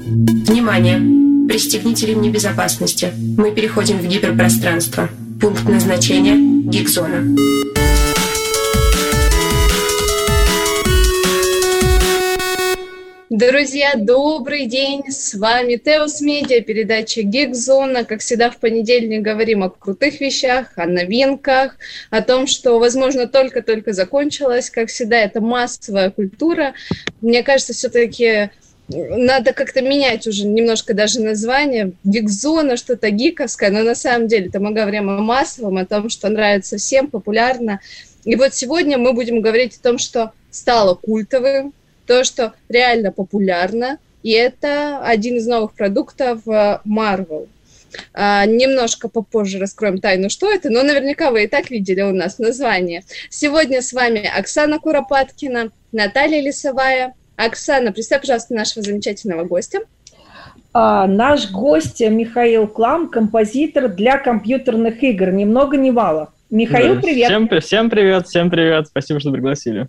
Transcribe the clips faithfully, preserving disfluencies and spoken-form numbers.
Внимание! Пристегните ремни безопасности. Мы переходим в гиперпространство. Пункт назначения – Гигзона. Друзья, добрый день! С вами Теос Медиа, передача Гигзона. Как всегда, в понедельник говорим о крутых вещах, о новинках, о том, что, возможно, только-только закончилось. Как всегда, это массовая культура. Мне кажется, все-таки надо как-то менять уже немножко даже название. Гигзона, что-то гиковское, но на самом деле это мы говорим о массовом, о том, что нравится всем, популярно. И вот сегодня мы будем говорить о том, что стало культовым, то, что реально популярно, и это один из новых продуктов Marvel. А, немножко попозже раскроем тайну, что это, но наверняка вы и так видели у нас название. Сегодня с вами Оксана Куропаткина, Наталья Лисовая. Оксана, представь, пожалуйста, нашего замечательного гостя. А, наш гость Михаил Клам, композитор для компьютерных игр. Ни много ни мало. Михаил, да, привет. Всем, всем привет, всем привет. Спасибо, что пригласили.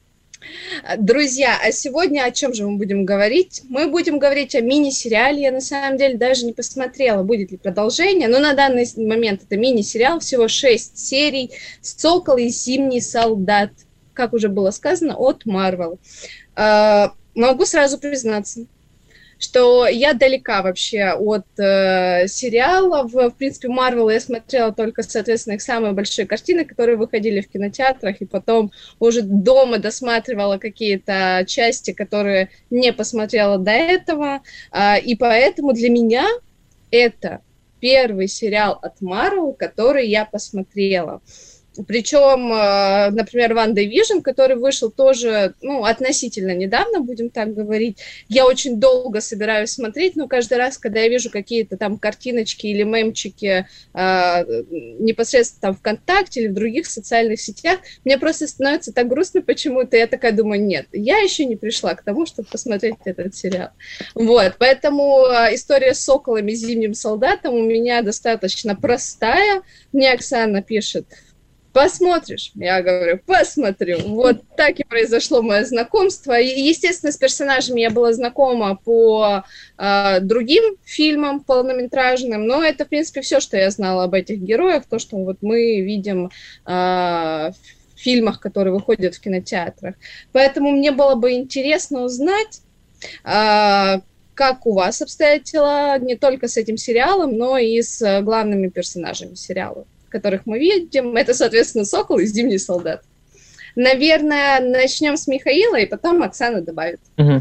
Друзья, а сегодня о чем же мы будем говорить? Мы будем говорить о мини-сериале. Я на самом деле даже не посмотрела, будет ли продолжение, но на данный момент это мини-сериал, всего шесть серий «Сокол и зимний солдат», как уже было сказано, от Marvel. Могу сразу признаться, что я далека вообще от э, сериалов. В принципе, Marvel я смотрела только, соответственно, их самые большие картины, которые выходили в кинотеатрах, и потом уже дома досматривала какие-то части, которые не посмотрела до этого. Э, и поэтому для меня это первый сериал от Marvel, который я посмотрела. Причем, например, WandaVision, который вышел тоже, ну, относительно недавно, будем так говорить, я очень долго собираюсь смотреть, но каждый раз, когда я вижу какие-то там картиночки или мемчики э, непосредственно там ВКонтакте или в других социальных сетях, мне просто становится так грустно почему-то, я такая думаю, нет, я еще не пришла к тому, чтобы посмотреть этот сериал. Вот, поэтому история с соколом и зимним солдатом у меня достаточно простая. Мне Оксана пишет: посмотришь? Я говорю, посмотрю. Вот так и произошло мое знакомство. И, естественно, с персонажами я была знакома по э, другим фильмам полнометражным, но это, в принципе, все, что я знала об этих героях, то, что вот мы видим э, в фильмах, которые выходят в кинотеатрах. Поэтому мне было бы интересно узнать, э, как у вас обстоят дела не только с этим сериалом, но и с главными персонажами сериала, которых мы видим. Это, соответственно, «Сокол» и «Зимний солдат». Наверное, начнем с Михаила, и потом Оксана добавит. Угу.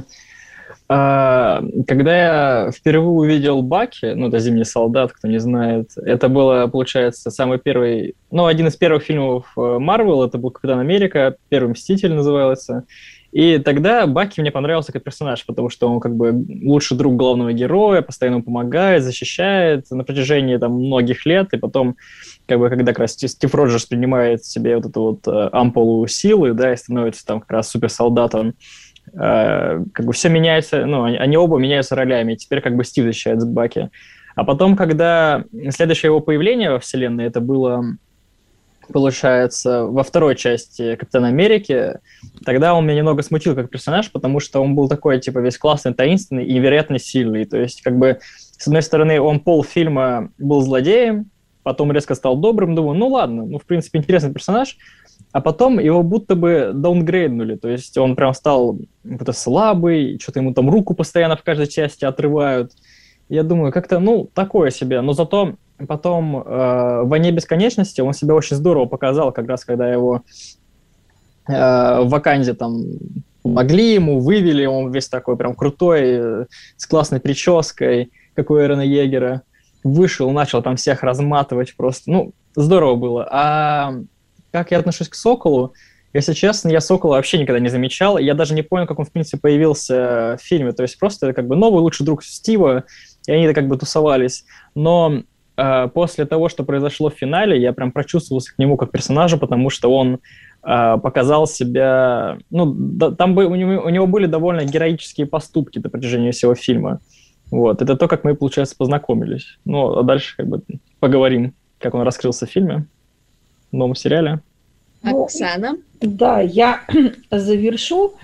А, когда я впервые увидел Баки, ну, это «Зимний солдат», кто не знает, это было, получается, самый первый, ну, один из первых фильмов Marvel, это был «Капитан Америка», «Первый мститель» назывался. И тогда Баки мне понравился как персонаж, потому что он как бы лучший друг главного героя, постоянно помогает, защищает на протяжении там многих лет, и потом, как бы, когда как раз Стив Роджерс принимает в себе вот эту вот э, ампулу силы, да, и становится там как раз суперсолдатом, э, как бы все меняется, ну, они, они оба меняются ролями, и теперь как бы Стив защищает Баки. А потом, когда следующее его появление во вселенной, это было, получается, во второй части «Капитана Америки», тогда он меня немного смутил как персонаж, потому что он был такой, типа, весь классный, таинственный и невероятно сильный. То есть, как бы, с одной стороны, он полфильма был злодеем, потом резко стал добрым, думаю, ну ладно, ну, в принципе, интересный персонаж, а потом его будто бы даунгрейднули, то есть он прям стал какой-то слабый, что-то ему там руку постоянно в каждой части отрывают. Я думаю, как-то, ну, такое себе, но зато потом э, в «Войне бесконечности» он себя очень здорово показал, как раз когда его э, в Ваканде там помогли ему, вывели, он весь такой прям крутой, э, с классной прической, как у Эрона Йегера, вышел, начал там всех разматывать просто, ну, здорово было. А как я отношусь к «Соколу», если честно, я «Сокола» вообще никогда не замечал, я даже не понял, как он, в принципе, появился в фильме, то есть просто как бы новый лучший друг Стива, и они как бы тусовались, но э, после того, что произошло в финале, я прям прочувствовался к нему как персонажу, потому что он э, показал себя, ну, да, там бы, у, него, у него были довольно героические поступки на протяжении всего фильма, вот, это то, как мы, получается, познакомились, ну, а дальше как бы поговорим, как он раскрылся в фильме, в новом сериале. Оксана? Ну, да, я завершу.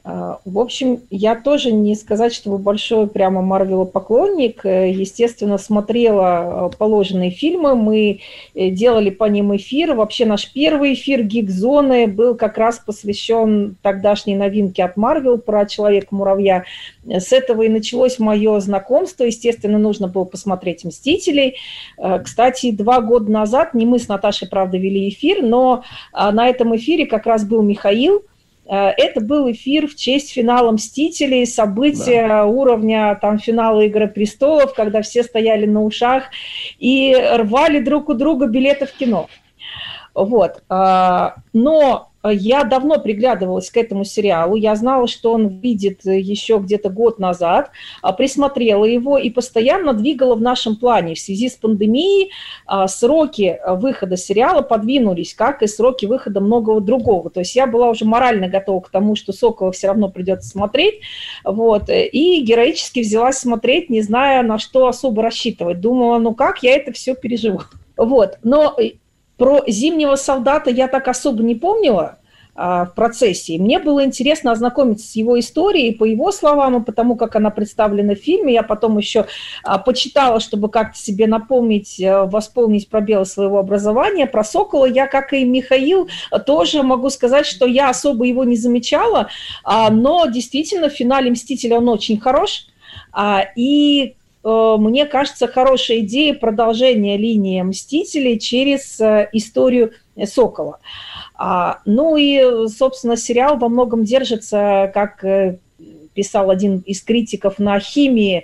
В общем, я тоже не сказать, чтобы большой прямо Марвел-поклонник. Естественно, смотрела положенные фильмы, мы делали по ним эфир. Вообще наш первый эфир «Гик-зоны» был как раз посвящен тогдашней новинке от Марвел про Человека-муравья. С этого и началось мое знакомство. Естественно, нужно было посмотреть «Мстителей». Кстати, два года назад, не мы с Наташей, правда, вели эфир, но на этом эфире как раз был Михаил. Это был эфир в честь финала «Мстителей», события да. уровня там, финала «Игры престолов», когда все стояли на ушах и рвали друг у друга билеты в кино. Вот. Но я давно приглядывалась к этому сериалу, я знала, что он выйдет еще где-то год назад, присмотрела его и постоянно двигала в нашем плане. В связи с пандемией сроки выхода сериала подвинулись, как и сроки выхода многого другого. То есть я была уже морально готова к тому, что «Сокола» все равно придется смотреть, вот, и героически взялась смотреть, не зная, на что особо рассчитывать. Думала, ну как я это все переживу. Вот, но... Про «Зимнего солдата» я так особо не помнила а, в процессе. Мне было интересно ознакомиться с его историей, по его словам, и потому как она представлена в фильме. Я потом еще а, почитала, чтобы как-то себе напомнить, а, восполнить пробелы своего образования. Про «Сокола» я, как и Михаил, тоже могу сказать, что я особо его не замечала, а, но действительно в финале «Мстителя» он очень хорош. А, и... Мне кажется, хорошая идея продолжения линии «Мстителей» через историю «Сокола». Ну и, собственно, сериал во многом держится, как писал один из критиков, на химии,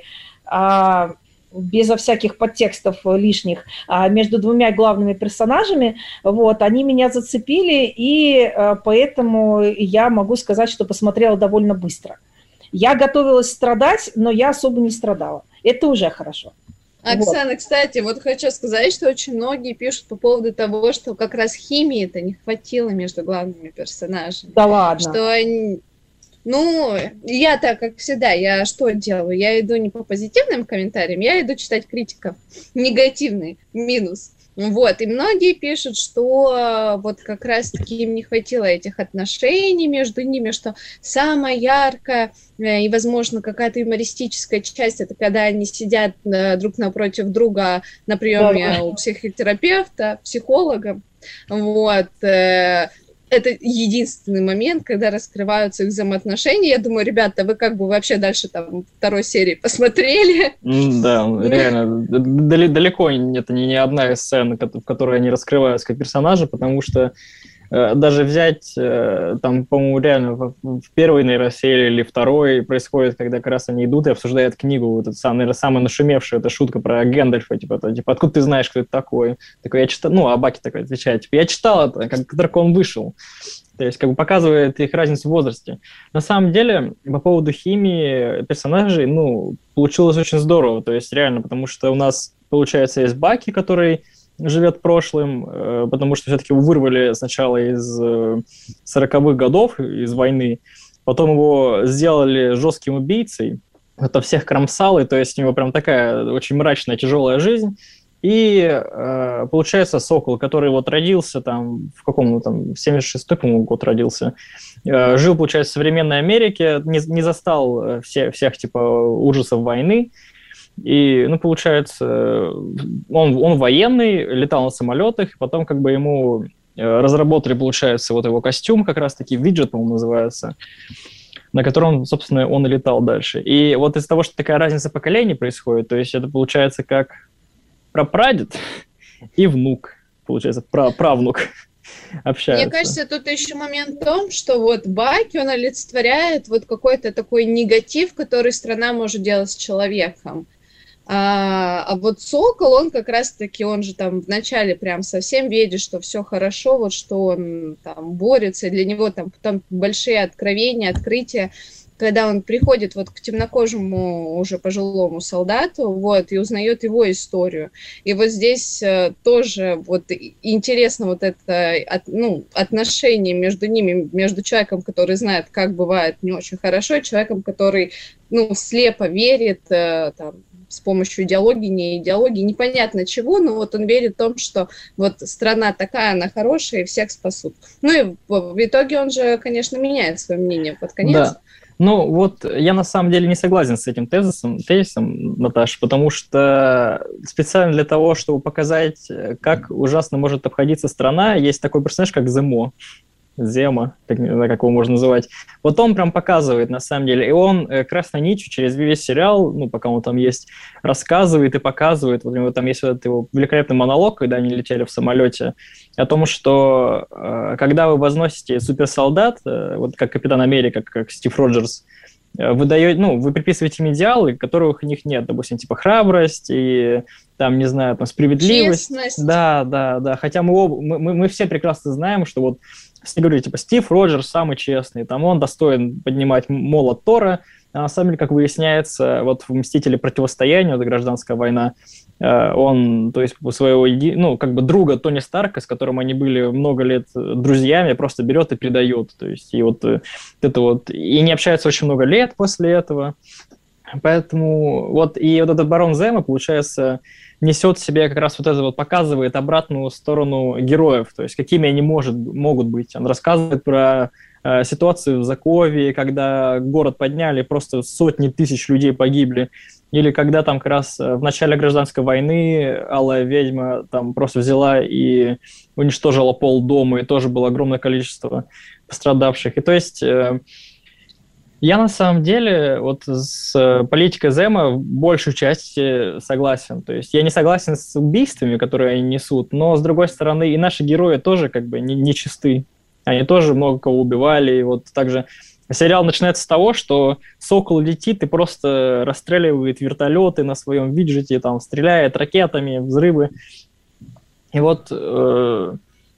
безо всяких подтекстов лишних, между двумя главными персонажами. Вот, они меня зацепили, и поэтому я могу сказать, что посмотрела довольно быстро. Я готовилась страдать, но я особо не страдала. Это уже хорошо. Оксана, вот. Кстати, вот хочу сказать, что очень многие пишут по поводу того, что как раз химии-то не хватило между главными персонажами. Да ладно. Что они... Ну, я так, как всегда, я что делаю? Я иду не по позитивным комментариям, я иду читать критиков. Негативный, минус. Вот, и многие пишут, что вот как раз-таки им не хватило этих отношений между ними, что самая яркая и, возможно, какая-то юмористическая часть — это когда они сидят друг напротив друга на приеме у психотерапевта, психолога. Вот. Это единственный момент, когда раскрываются их взаимоотношения. Я думаю, ребята, вы как бы вообще дальше там второй серии посмотрели? Да, реально. Далеко это не одна из сцен, в которой они раскрываются как персонажи, потому что даже взять, там, по-моему, реально в первой, наверное, серии или второй происходит, когда как раз они идут и обсуждают книгу, вот это, наверное, самая нашумевшая, это шутка про Гэндальфа, типа, это, типа, откуда ты знаешь, кто это такой? Такой, я читал, ну, а Баки такой отвечает, типа, я читал это, как дракон вышел. То есть, как бы показывает их разницу в возрасте. На самом деле, по поводу химии персонажей, ну, получилось очень здорово, то есть, реально, потому что у нас, получается, есть Баки, который живет прошлым, потому что все-таки его вырвали сначала из сороковых годов, из войны, потом его сделали жестким убийцей, это всех кромсал, и то есть у него прям такая очень мрачная, тяжелая жизнь. И получается Сокол, который вот родился там, в каком там, семьдесят шестой, по-моему, год родился, жил, получается, в современной Америке, не, не застал все, всех типа ужасов войны. И, ну, получается, он, он военный, летал на самолетах, и потом как бы ему разработали, получается, вот его костюм, как раз-таки виджет, по-моему, называется, на котором, собственно, он и летал дальше. И вот из-за того, что такая разница поколений происходит, то есть это получается как прапрадед и внук, получается, пра- правнук общаются. Мне кажется, тут еще момент в том, что вот Баки, он олицетворяет вот какой-то такой негатив, который страна может делать с человеком. А, а вот Сокол, он как раз-таки, он же там вначале прям совсем видит, что все хорошо, вот что он там борется, и для него там потом большие откровения, открытия, когда он приходит вот к темнокожему уже пожилому солдату, вот, и узнает его историю. И вот здесь э, тоже вот интересно вот это от, ну, отношение между ними, между человеком, который знает, как бывает не очень хорошо, и человеком, который, ну, слепо верит, э, там, с помощью идеологии, не идеологии, непонятно чего, но вот он верит в том, что вот страна такая, она хорошая, и всех спасут. Ну и в итоге он же, конечно, меняет свое мнение под конец. Да. Ну, вот я на самом деле не согласен с этим тезисом, тезисом, Наташ, потому что специально для того, чтобы показать, как ужасно может обходиться страна, есть такой персонаж, как Земо. Зема, как, не знаю, как его можно называть. Вот он прям показывает, на самом деле, и он э, красной нитью через весь сериал, ну, пока он там есть, рассказывает и показывает. Вот у него там есть вот этот его великолепный монолог, когда они летели в самолете, о том, что э, когда вы возносите суперсолдат, э, вот как Капитан Америка, как Стив Роджерс, э, вы даете, ну, вы приписываете им идеалы, которых у них нет, допустим, типа храбрость и там, не знаю, там, справедливость. Честность. Да, да, да. Хотя мы, оба, мы, мы все прекрасно знаем, что вот все говорят, типа, Стив Роджерс самый честный, там он достоин поднимать молот Тора, а на самом деле, как выясняется, вот в «Мстителе. Противостояние», вот гражданская война, он, то есть, своего, ну, как бы друга Тони Старка, с которым они были много лет друзьями, просто берет и предает, то есть, и вот это вот, и не общаются очень много лет после этого, поэтому вот, и вот этот барон Зема, получается, несет в себе как раз вот это вот, показывает обратную сторону героев, то есть какими они может, могут быть. Он рассказывает про э, ситуацию в Закове, когда город подняли, просто сотни тысяч людей погибли, или когда там как раз в начале гражданской войны Алая Ведьма там просто взяла и уничтожила полдома, и тоже было огромное количество пострадавших. И то есть... Э, Я на самом деле вот с политикой Зема в большей части согласен. То есть я не согласен с убийствами, которые они несут, но, с другой стороны, и наши герои тоже как бы не, не чисты. Они тоже много кого убивали. И вот также сериал начинается с того, что Сокол летит и просто расстреливает вертолеты на своем виджете, там, стреляет ракетами, взрывы. И вот э,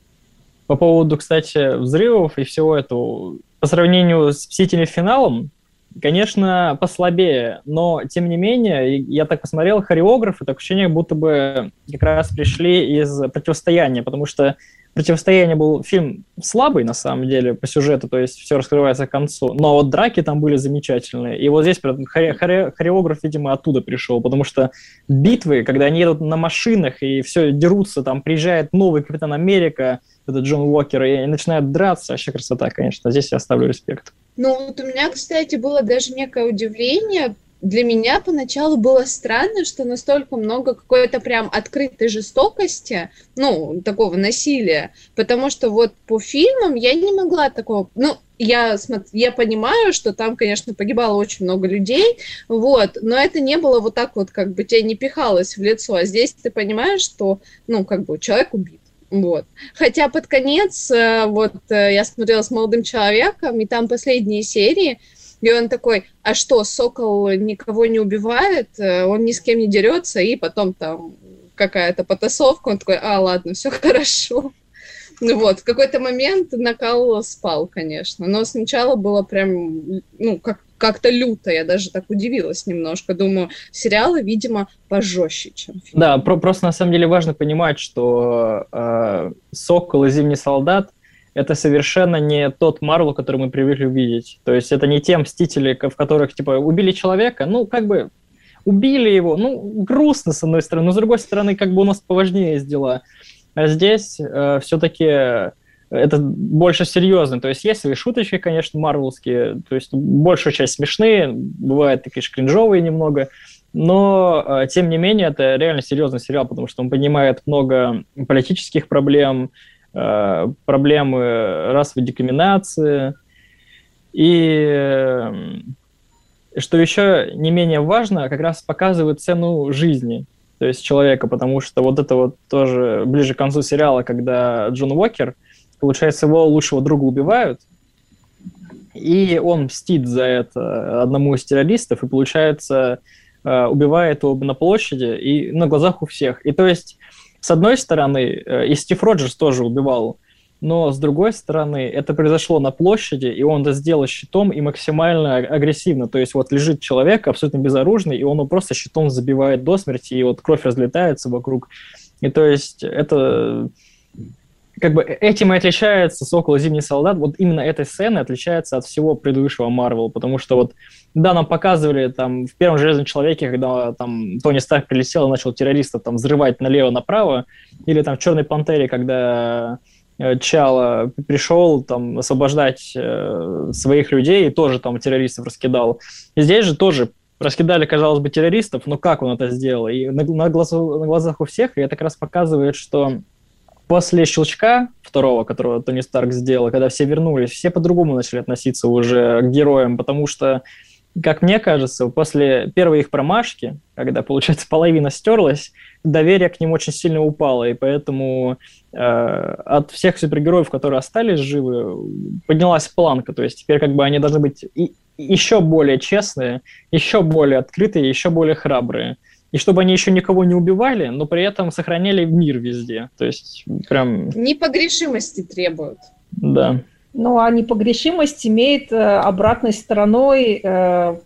по поводу, кстати, взрывов и всего этого... По сравнению с «Мстителями. Финалом», конечно, послабее, но, тем не менее, я так посмотрел, хореографы, так ощущение, будто бы как раз пришли из «Противостояния», потому что «Противостояние» был фильм слабый, на самом деле, по сюжету, то есть все раскрывается к концу, но вот драки там были замечательные, и вот здесь хоре- хоре- хореограф, видимо, оттуда пришел, потому что битвы, когда они едут на машинах и все дерутся, там приезжает новый Капитан Америка, это Джон Уокер, и начинают драться, вообще красота, конечно, здесь я оставлю респект. Ну, вот у меня, кстати, было даже некое удивление. Для меня поначалу было странно, что настолько много какой-то прям открытой жестокости, ну, такого насилия, потому что вот по фильмам я не могла такого... Ну, я, я понимаю, что там, конечно, погибало очень много людей, вот, но это не было вот так вот, как бы тебе не пихалось в лицо, а здесь ты понимаешь, что, ну, как бы человек убит. Вот. Хотя под конец, вот, я смотрела с молодым человеком, и там последние серии, и он такой, а что, Сокол никого не убивает, он ни с кем не дерется, и потом там какая-то потасовка, он такой, а, ладно, все хорошо. Ну вот, в какой-то момент накал спал, конечно, но сначала было прям, ну, как, как-то люто, я даже так удивилась немножко, думаю, сериалы, видимо, пожестче, чем фильмы. Да, про- просто на самом деле важно понимать, что э, «Сокол» и «Зимний солдат» — это совершенно не тот Марвел, который мы привыкли видеть, то есть это не те «Мстители», в которых, типа, убили человека, ну, как бы, убили его, ну, грустно, с одной стороны, но с другой стороны, как бы у нас поважнее есть дела. А здесь э, все-таки это больше серьезно. То есть есть свои шуточки, конечно, марвелские, то есть большая часть смешные, бывают такие кринжовые немного, но, э, тем не менее, это реально серьезный сериал, потому что он поднимает много политических проблем, э, проблемы расовой дискриминации. И, э, что еще не менее важно, как раз показывает цену жизни. То есть человека, потому что вот это вот тоже ближе к концу сериала, когда Джон Уокер, получается, его лучшего друга убивают, и он мстит за это одному из террористов, и, получается, убивает его на площади и на глазах у всех. И то есть, с одной стороны, и Стив Роджерс тоже убивал, но, с другой стороны, это произошло на площади, и он это сделал щитом и максимально агрессивно. То есть вот лежит человек абсолютно безоружный, и он его просто щитом забивает до смерти, и вот кровь разлетается вокруг. И то есть это... Как бы этим и отличается «Сокол» и «Зимний солдат». Вот именно этой сцены отличается от всего предыдущего Марвел, потому что вот, да, нам показывали там в первом «Железном человеке», когда там Тони Старк прилетел и начал террористов там взрывать налево-направо, или там в «Черной пантере», когда Чала пришел там освобождать э, своих людей и тоже там террористов раскидал. И здесь же тоже раскидали, казалось бы, террористов, но как он это сделал? И на, на, глазу, на глазах у всех, и это как раз показывает, что после щелчка второго, которого Тони Старк сделал, когда все вернулись, все по-другому начали относиться уже к героям, потому что, как мне кажется, после первой их промашки, когда, получается, половина стерлась, доверие к ним очень сильно упало, и поэтому э, от всех супергероев, которые остались живы, поднялась планка, то есть теперь как бы они должны быть и, еще более честные, еще более открытые, еще более храбрые. И чтобы они еще никого не убивали, но при этом сохраняли мир везде. То есть прям... Непогрешимости требуют. Да. Ну, а непогрешимость имеет э, обратной стороной э,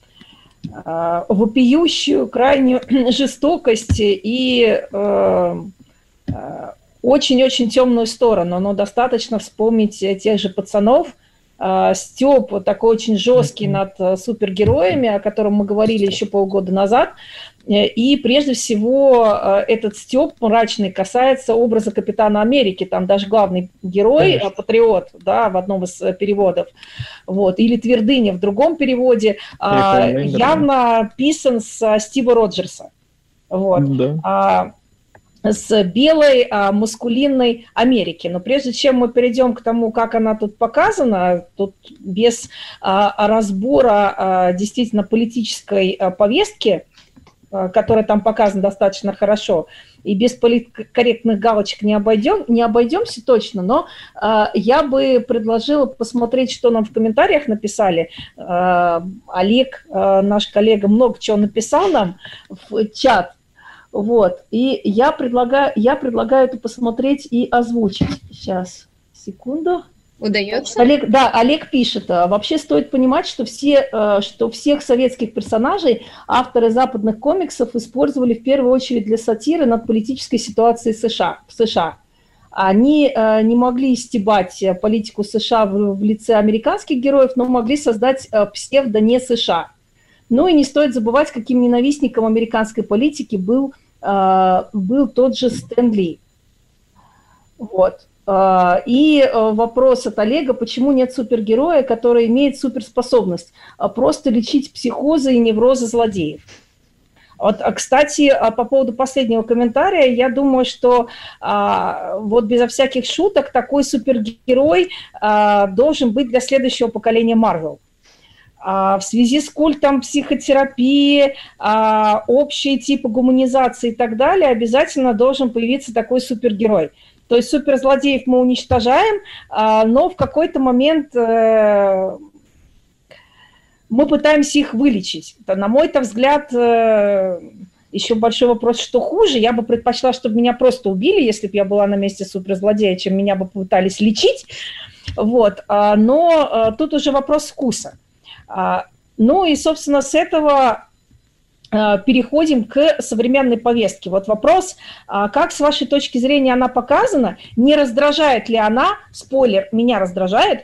э, вопиющую, крайнюю жестокость и э, э, очень-очень темную сторону. Но достаточно вспомнить тех же пацанов. Э, стёб такой очень жесткий над э, супергероями, о котором мы говорили еще полгода назад. И прежде всего этот стёб мрачный касается образа Капитана Америки. Там даже главный герой, Конечно. Патриот, да, в одном из переводов, вот, или Твердыня в другом переводе, а, явно писан с Стива Роджерса. Вот. Да. А, с белой а, маскулинной Америки. Но прежде чем мы перейдем к тому, как она тут показана, тут без а, разбора а, действительно политической а, повестки, которая там показана достаточно хорошо, и без политкорректных галочек не, обойдем, не обойдемся точно, но э, я бы предложила посмотреть, что нам в комментариях написали. Э, Олег, э, наш коллега, много чего написал нам в чат, вот, и я предлагаю, я предлагаю это посмотреть и озвучить. Сейчас, секунду. Удается? Олег, да, Олег пишет, вообще стоит понимать, что, все, что всех советских персонажей авторы западных комиксов использовали в первую очередь для сатиры над политической ситуацией США, в США. Они не могли стебать политику США в, в лице американских героев, но могли создать псевдо-не США. Ну и не стоит забывать, каким ненавистником американской политики был, был тот же Стэн Ли. Вот. И вопрос от Олега, почему нет супергероя, который имеет суперспособность просто лечить психозы и неврозы злодеев. Вот, кстати, по поводу последнего комментария, я думаю, что вот безо всяких шуток такой супергерой должен быть для следующего поколения Marvel. В связи с культом психотерапии, общие типы гуманизации и так далее, обязательно должен появиться такой супергерой. То есть суперзлодеев мы уничтожаем, но в какой-то момент мы пытаемся их вылечить. На мой-то взгляд, еще большой вопрос, что хуже. Я бы предпочла, чтобы меня просто убили, если бы я была на месте суперзлодея, чем меня бы попытались лечить. Вот. Но тут уже вопрос вкуса. Ну и, собственно, с этого... переходим к современной повестке. Вот вопрос, как с вашей точки зрения она показана, не раздражает ли она, спойлер, меня раздражает,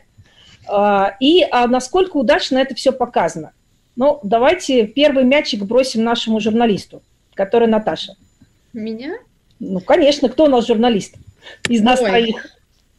и насколько удачно это все показано. Ну, давайте первый мячик бросим нашему журналисту, который Наташа. Меня? Ну, конечно, кто у нас журналист из нас Ой. троих?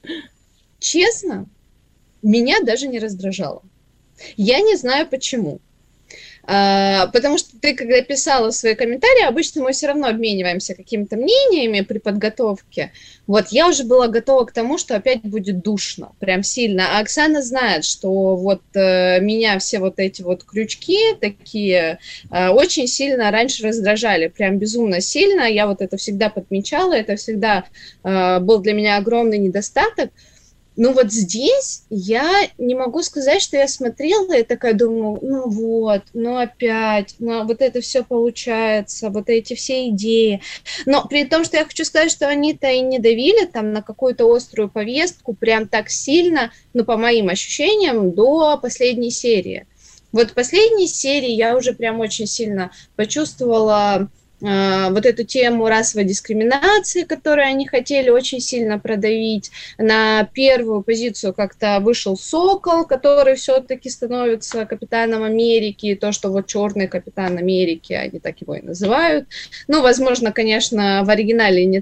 Честно, меня даже не раздражало. Я не знаю почему. Uh, потому что ты, когда писала свои комментарии, обычно мы все равно обмениваемся какими-то мнениями при подготовке. Вот я уже была готова к тому, что опять будет душно, прям сильно. А Оксана знает, что вот uh, меня все вот эти вот крючки такие uh, очень сильно раньше раздражали, прям безумно сильно. Я вот это всегда подмечала, это всегда uh, был для меня огромный недостаток. Ну вот здесь я не могу сказать, что я смотрела и такая думаю, ну вот, ну опять, ну вот это все получается, вот эти все идеи. Но при том, что я хочу сказать, что они-то и не давили там на какую-то острую повестку прям так сильно, ну по моим ощущениям, до последней серии. Вот в последней серии я уже прям очень сильно почувствовала... вот эту тему расовой дискриминации, которую они хотели очень сильно продавить. На первую позицию как-то вышел Сокол, который все-таки становится Капитаном Америки, то, что вот черный Капитан Америки, они так его и называют. Ну, возможно, конечно, в оригинале не так,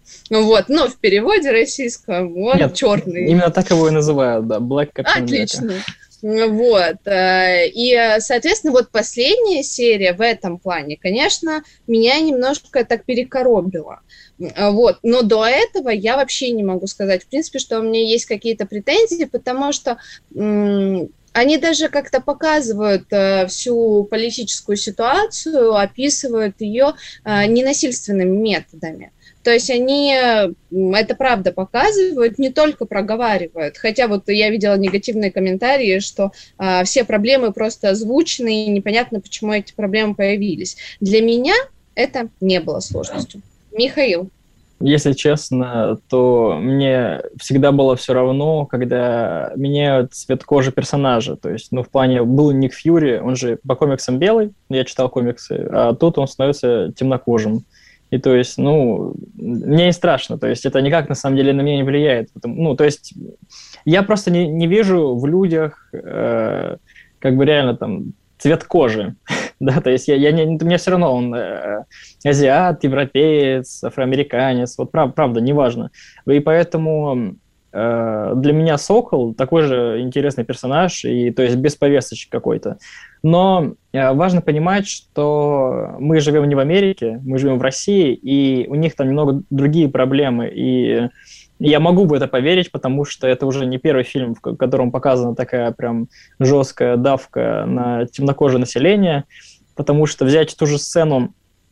Вот, но в переводе российском он Нет, черный. Именно так его и называют, да, Black Captain Отлично. America. Вот. И, соответственно, вот последняя серия в этом плане, конечно, меня немножко так перекоробила. Вот. Но до этого я вообще не могу сказать, в принципе, что у меня есть какие-то претензии, потому что м- они даже как-то показывают э, всю политическую ситуацию, описывают ее э, ненасильственными методами. То есть они это правда показывают, не только проговаривают. Хотя вот я видела негативные комментарии, что а, все проблемы просто озвучены, и непонятно, почему эти проблемы появились. Для меня это не было сложностью. Михаил. Если честно, то мне всегда было все равно, когда меняют цвет кожи персонажа. То есть, ну, в плане, был Ник Фьюри, он же по комиксам белый, я читал комиксы, а тут он становится темнокожим. И то есть, ну, мне не страшно, то есть это никак на самом деле на меня не влияет. Ну, то есть я просто не, не вижу в людях э, как бы реально там цвет кожи, да, то есть я, я не, мне все равно он э, азиат, европеец, афроамериканец, вот прав, правда, неважно. И поэтому э, для меня Сокол такой же интересный персонаж, и то есть без повесточек какой-то. Но э, важно понимать, что мы живем не в Америке, мы живем в России, и у них там немного другие проблемы. И я могу в это поверить, потому что это уже не первый фильм, в котором показана такая прям жесткая давка на темнокожее население, потому что взять ту же сцену,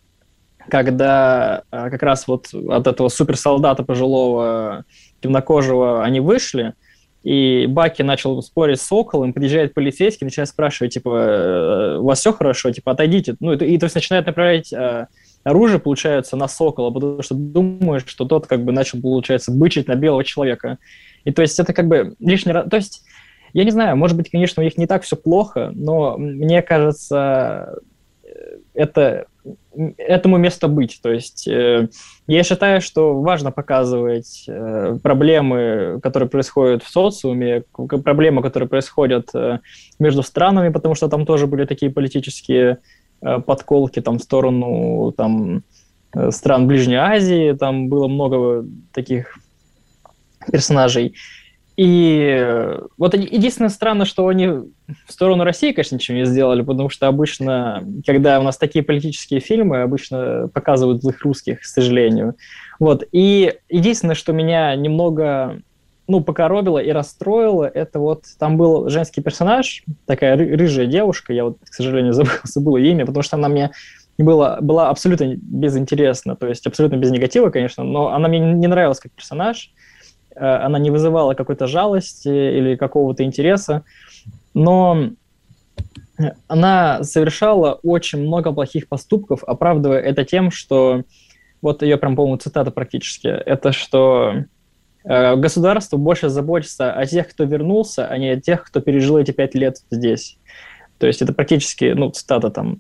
когда э, как раз вот от этого суперсолдата пожилого темнокожего они вышли, и Баки начал спорить с Соколом, приезжает полицейский, начинает спрашивать, типа, у вас все хорошо, типа, отойдите. Ну, и, и то есть начинает направлять э, оружие, получается, на Сокола, потому что думает, что тот как бы начал, получается, бычить на белого человека. И то есть это как бы лишний раз... То есть, я не знаю, может быть, конечно, у них не так все плохо, но мне кажется, это... этому место быть. То есть э, я считаю, что важно показывать э, проблемы, которые происходят в социуме, проблемы, которые происходят э, между странами, потому что там тоже были такие политические э, подколки там, в сторону там, э, стран Ближней Азии, там было много таких персонажей. И вот единственное странно, что они в сторону России, конечно, ничего не сделали, потому что обычно, когда у нас такие политические фильмы, обычно показывают злых русских, к сожалению. Вот. И единственное, что меня немного, ну, покоробило и расстроило, это вот там был женский персонаж, такая ры- рыжая девушка, я вот, к сожалению, забыл, забыл ее имя, потому что она мне была, была абсолютно безинтересна, то есть абсолютно без негатива, конечно, но она мне не нравилась как персонаж. Она не вызывала какой-то жалости или какого-то интереса, но она совершала очень много плохих поступков, оправдывая это тем, что, вот ее прям, по-моему, цитата практически, это что государство больше заботится о тех, кто вернулся, а не о тех, кто пережил эти пять лет здесь. То есть это практически, ну, цитата там...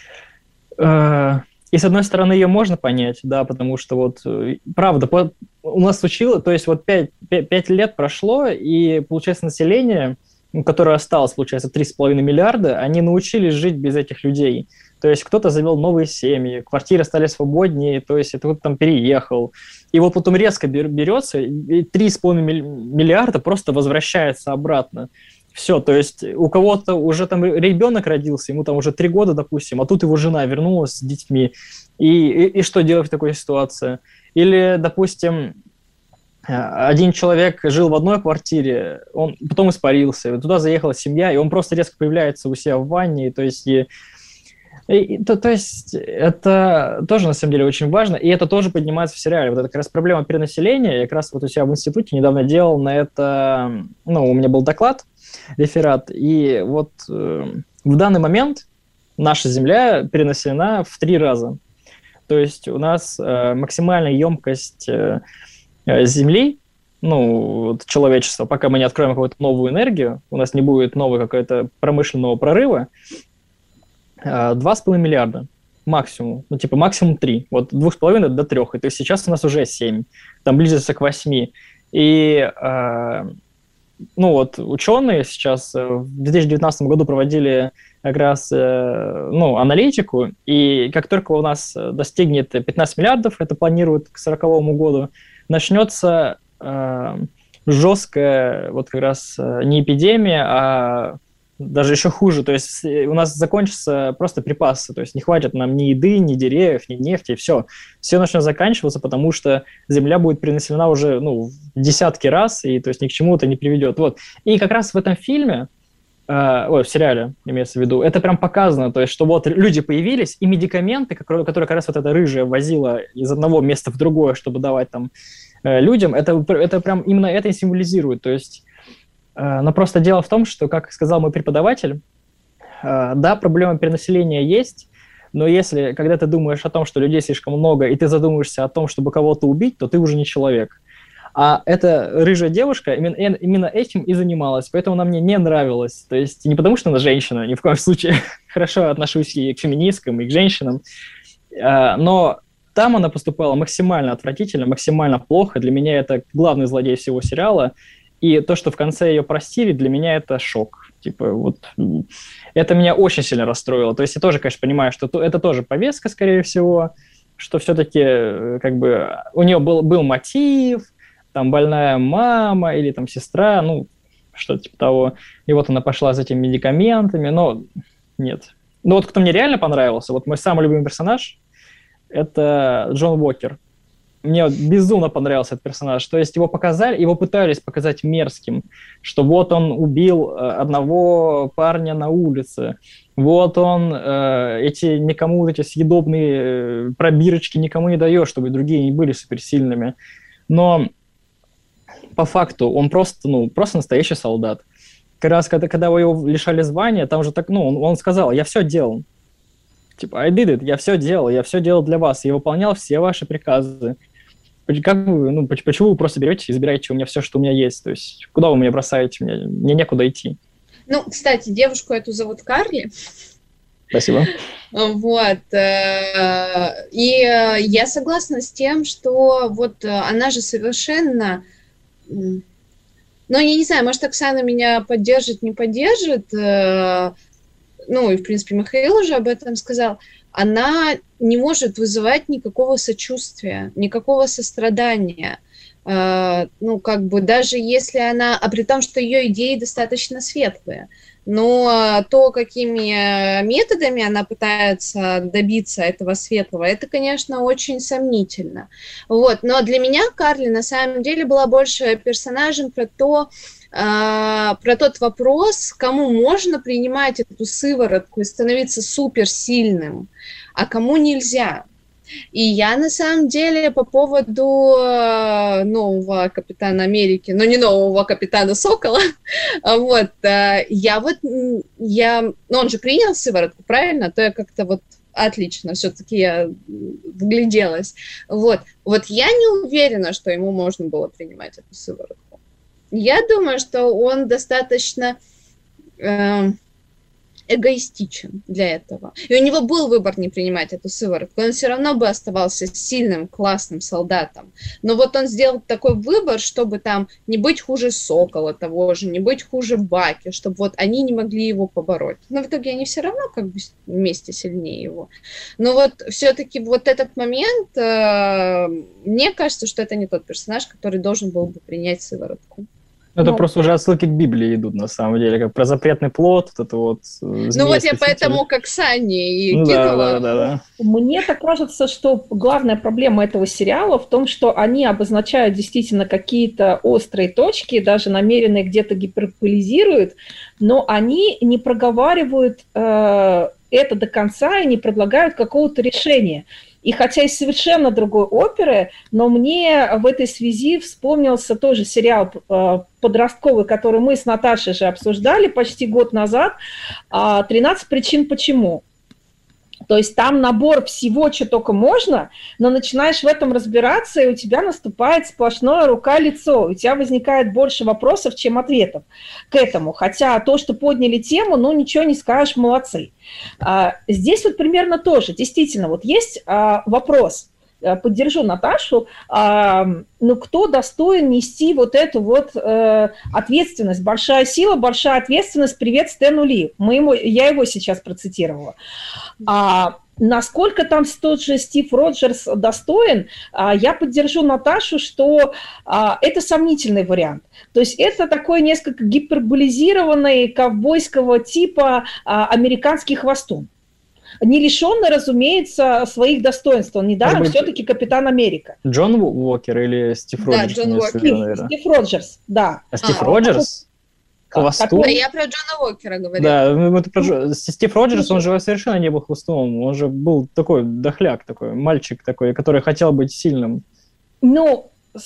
И, с одной стороны, ее можно понять, да, потому что вот, правда, по, у нас случилось, то есть вот пять, пять, пять лет прошло, и, получается, население, которое осталось, получается, три с половиной миллиарда, они научились жить без этих людей. То есть кто-то завел новые семьи, квартиры стали свободнее, то есть кто-то там переехал. И вот потом резко берется, и три с половиной миллиарда просто возвращается обратно. Все, то есть у кого-то уже там ребенок родился, ему там уже три года, допустим, а тут его жена вернулась с детьми. И, и, и что делать в такой ситуации? Или, допустим, один человек жил в одной квартире, он потом испарился, туда заехала семья, и он просто резко появляется у себя в ванне, то есть... И, и, то, то есть это тоже, на самом деле, очень важно, и это тоже поднимается в сериале. Вот это как раз проблема перенаселения. Я как раз вот у себя в институте недавно делал на это... Ну, у меня был доклад, реферат, и вот э, в данный момент наша Земля перенаселена в три раза. То есть у нас э, максимальная емкость э, Земли, ну, вот человечества, пока мы не откроем какую-то новую энергию, у нас не будет нового какого-то промышленного прорыва, э, два с половиной миллиарда максимум, ну, типа максимум три, вот двух с половиной до трех, и то есть сейчас у нас уже семь, там близится к восьми, и... Э, Ну вот, ученые сейчас в две тысячи девятнадцатом году проводили как раз ну, аналитику, и как только у нас достигнет пятнадцать миллиардов, это планируют к сороковому году, начнется э, жесткая вот как раз не эпидемия, а даже еще хуже, то есть у нас закончатся просто припасы, то есть не хватит нам ни еды, ни деревьев, ни нефти, все. Все начнет заканчиваться, потому что Земля будет перенаселена уже ну, в десятки раз, и то есть ни к чему это не приведет. Вот. И как раз в этом фильме, э, ой, в сериале имеется в виду, это прям показано, то есть что вот люди появились, и медикаменты, которые, которые как раз вот эта рыжая возила из одного места в другое, чтобы давать там э, людям, это, это прям именно это и символизирует, то есть но просто дело в том, что, как сказал мой преподаватель, да, проблема перенаселения есть, но если, когда ты думаешь о том, что людей слишком много, и ты задумываешься о том, чтобы кого-то убить, то ты уже не человек. А эта рыжая девушка именно, именно этим и занималась, поэтому она мне не нравилась. То есть не потому, что она женщина, ни в коем случае. Хорошо отношусь и к феминисткам, и к женщинам, но там она поступала максимально отвратительно, максимально плохо. Для меня это главный злодей всего сериала. И то, что в конце ее простили, для меня это шок. Типа, вот, это меня очень сильно расстроило. То есть я тоже, конечно, понимаю, что это тоже повестка, скорее всего, что все-таки как бы у нее был, был мотив, там больная мама или там сестра, ну, что-то типа того. И вот она пошла за этими медикаментами, но нет. Ну вот кто мне реально понравился, вот мой самый любимый персонаж, это Джон Уокер. Мне безумно понравился этот персонаж. То есть его показали, его пытались показать мерзким, что вот он убил одного парня на улице, вот он э, эти никому эти съедобные пробирочки никому не дает, чтобы другие не были суперсильными. Но по факту он просто, ну, просто настоящий солдат. Как раз когда, когда его лишали звания, там уже так, ну, он, он сказал, я все делал. Типа, I did it, я все делал, я все делал для вас, я выполнял все ваши приказы. Как вы, ну, почему вы просто берете и забираете у меня все, что у меня есть? То есть куда вы меня бросаете? Мне, мне некуда идти. Ну, кстати, девушку эту зовут Карли. Спасибо. Вот. И я согласна с тем, что вот она же совершенно... Ну, я не знаю, может, Оксана меня поддержит, не поддержит. Ну, и, в принципе, Михаил уже об этом сказал. Она не может вызывать никакого сочувствия, никакого сострадания. Э, ну, как бы, даже если она... А при том, что ее идеи достаточно светлые. Но то, какими методами она пытается добиться этого светлого, это, конечно, очень сомнительно. Вот. Но для меня Карли, на самом деле, была больше персонажем про то, про тот вопрос, кому можно принимать эту сыворотку и становиться суперсильным, а кому нельзя. И я, на самом деле, по поводу нового Капитана Америки, но не нового Капитана Сокола, вот, я вот, я, ну, он же принял сыворотку, правильно? То я как-то вот отлично, все-таки я вгляделась. Вот, вот я не уверена, что ему можно было принимать эту сыворотку. Я думаю, что он достаточно э, эгоистичен для этого. И у него был выбор не принимать эту сыворотку. Он все равно бы оставался сильным, классным солдатом. Но вот он сделал такой выбор, чтобы там не быть хуже Сокола того же, не быть хуже Баки, чтобы вот они не могли его побороть. Но в итоге они все равно как бы вместе сильнее его. Но вот все-таки вот этот момент, э, мне кажется, что это не тот персонаж, который должен был бы принять сыворотку. Ну, это Ну, просто уже отсылки к Библии идут, на самом деле, как про запретный плод, вот это вот... Ну вот я поэтому к Оксане и ну, кинула. Да, да, да, да. Мне так кажется, что главная проблема этого сериала в том, что они обозначают действительно какие-то острые точки, даже намеренно где-то гиперболизируют, но они не проговаривают э, это до конца и не предлагают какого-то решения. И хотя из совершенно другой оперы, но мне в этой связи вспомнился тоже сериал подростковый, который мы с Наташей же обсуждали почти год назад, «тринадцать причин почему». То есть там набор всего, что только можно, но начинаешь в этом разбираться, и у тебя наступает сплошное рука-лицо. У тебя возникает больше вопросов, чем ответов к этому. Хотя то, что подняли тему, ну, ничего не скажешь, молодцы. А, здесь вот примерно тоже. Действительно, вот есть а, вопрос. поддержу Наташу, ну, кто достоин нести вот эту вот ответственность? Большая сила, большая ответственность. Привет Стэну Ли. Мы ему, я его сейчас процитировала. А насколько там тот же Стив Роджерс достоин, я поддержу Наташу, что это сомнительный вариант. То есть это такой несколько гиперболизированный ковбойского типа американский хвостун. Не лишенный, разумеется, своих достоинств. Он недаром все-таки Капитан Америка. Джон Уокер или Стив да, Роджерс? Джон Уокер. Стив, Стив Роджерс, да. А Стив а, Роджерс? Хвостун? Да, я про Джона Уокера говорю. Да, это про... Стив Роджерс, он же совершенно не был хвостуном. Он же был такой дохляк, такой мальчик такой, который хотел быть сильным. Ну,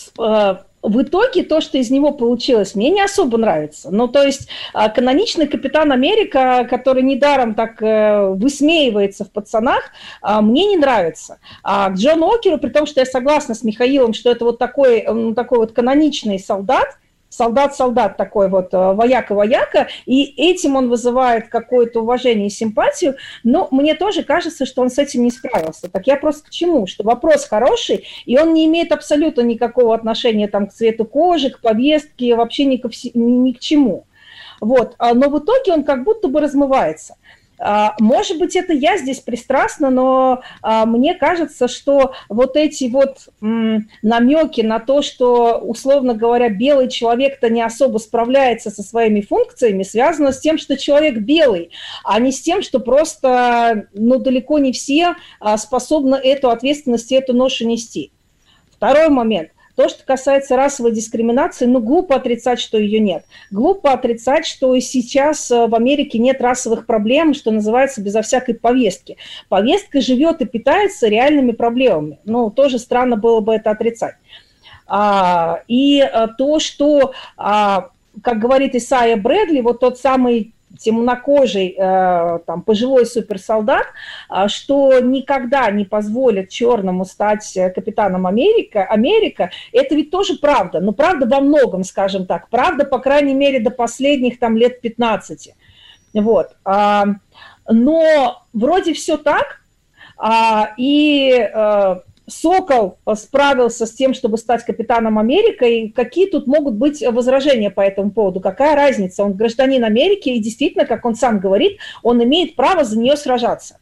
в итоге то, что из него получилось, мне не особо нравится. Ну, то есть каноничный Капитан Америка, который недаром так высмеивается в «Пацанах», мне не нравится. А к Джону Уокеру, при том, что я согласна с Михаилом, что это вот такой, такой вот каноничный солдат, солдат-солдат такой вот, вояка-вояка, и этим он вызывает какое-то уважение и симпатию, но мне тоже кажется, что он с этим не справился. Так я просто к чему? Что вопрос хороший, и он не имеет абсолютно никакого отношения там, к цвету кожи, к повестке, вообще ни, ко вс... ни к чему. Вот. Но в итоге он как будто бы размывается. Может быть, это я здесь пристрастна, но а, мне кажется, что вот эти вот м, намеки на то, что, условно говоря, белый человек-то не особо справляется со своими функциями, связано с тем, что человек белый, а не с тем, что просто, ну, далеко не все а, способны эту ответственность и эту ношу нести. Второй момент. То, что касается расовой дискриминации, ну, глупо отрицать, что ее нет. Глупо отрицать, что сейчас в Америке нет расовых проблем, что называется, безо всякой повестки. Повестка живет и питается реальными проблемами. Ну, тоже странно было бы это отрицать. А, и то, что, а, как говорит Исайя Брэдли, вот тот самый темнокожий, э, там, пожилой суперсолдат, э, что никогда не позволит черному стать капитаном Америка, Америка, это ведь тоже правда. Но правда во многом, скажем так. Правда, по крайней мере, до последних там, лет пятнадцати. Вот. А, но вроде все так, а, и... А, Сокол справился с тем, чтобы стать капитаном Америки, и какие тут могут быть возражения по этому поводу? Какая разница? Он гражданин Америки, и действительно, как он сам говорит, он имеет право за нее сражаться.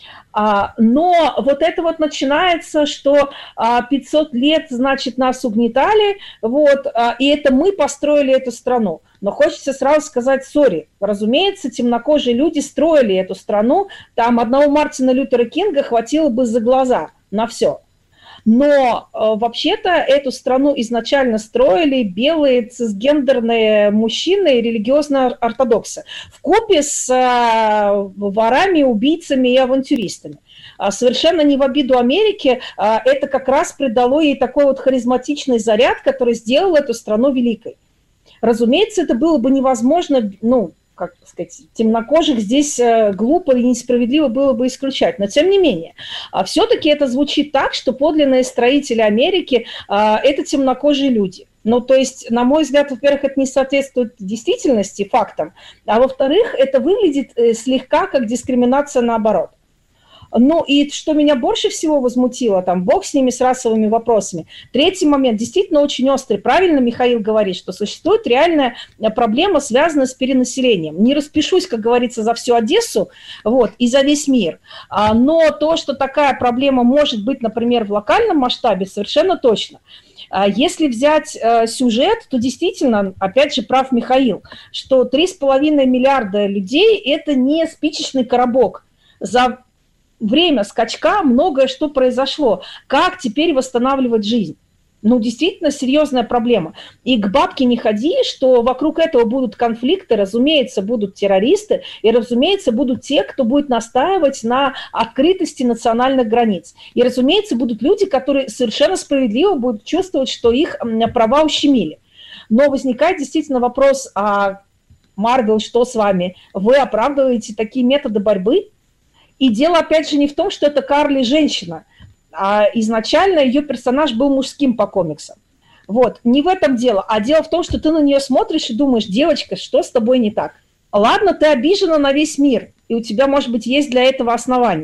Но вот это вот начинается, что пятьсот лет, значит, нас угнетали, вот, и это мы построили эту страну. Но хочется сразу сказать, сори, разумеется, темнокожие люди строили эту страну, там одного Мартина Лютера Кинга хватило бы за глаза на все. Но э, вообще-то эту страну изначально строили белые цисгендерные мужчины и религиозные ортодоксы вкупе с э, ворами, убийцами и авантюристами. А совершенно не в обиду Америке, а это как раз придало ей такой вот харизматичный заряд, который сделал эту страну великой. Разумеется, это было бы невозможно, ну, как сказать, темнокожих здесь глупо и несправедливо было бы исключать. Но тем не менее, все-таки это звучит так, что подлинные строители Америки – это темнокожие люди. Ну, то есть, на мой взгляд, во-первых, это не соответствует действительности, фактам, а во-вторых, это выглядит слегка как дискриминация наоборот. Ну, и что меня больше всего возмутило, там, бог с ними, с расовыми вопросами. Третий момент, действительно очень острый. Правильно Михаил говорит, что существует реальная проблема, связанная с перенаселением. Не распишусь, как говорится, за всю Одессу, вот, и за весь мир. Но то, что такая проблема может быть, например, в локальном масштабе, совершенно точно. Если взять сюжет, то действительно, опять же, прав Михаил, что три с половиной миллиарда людей – это не спичечный коробок. За время скачка многое что произошло. Как теперь восстанавливать жизнь? Ну, действительно, серьезная проблема. И к бабке не ходи, что вокруг этого будут конфликты, разумеется, будут террористы, и, разумеется, будут те, кто будет настаивать на открытости национальных границ. И, разумеется, будут люди, которые совершенно справедливо будут чувствовать, что их права ущемили. Но возникает действительно вопрос, а Марвел, что с вами? Вы оправдываете такие методы борьбы? И дело, опять же, не в том, что это Карли женщина, а изначально ее персонаж был мужским по комиксам. Вот, не в этом дело, а дело в том, что ты на нее смотришь и думаешь, девочка, что с тобой не так? Ладно, ты обижена на весь мир, и у тебя, может быть, есть для этого основания.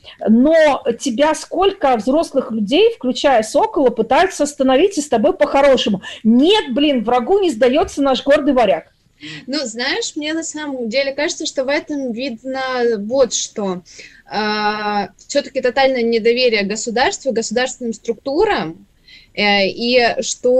но тебя сколько взрослых людей, включая Сокола, пытаются остановить и с тобой по-хорошему. Нет, блин, врагу не сдается наш гордый варяг. Ну, знаешь, мне на самом деле кажется, что в этом видно вот что. А, все-таки тотальное недоверие государству, государственным структурам, и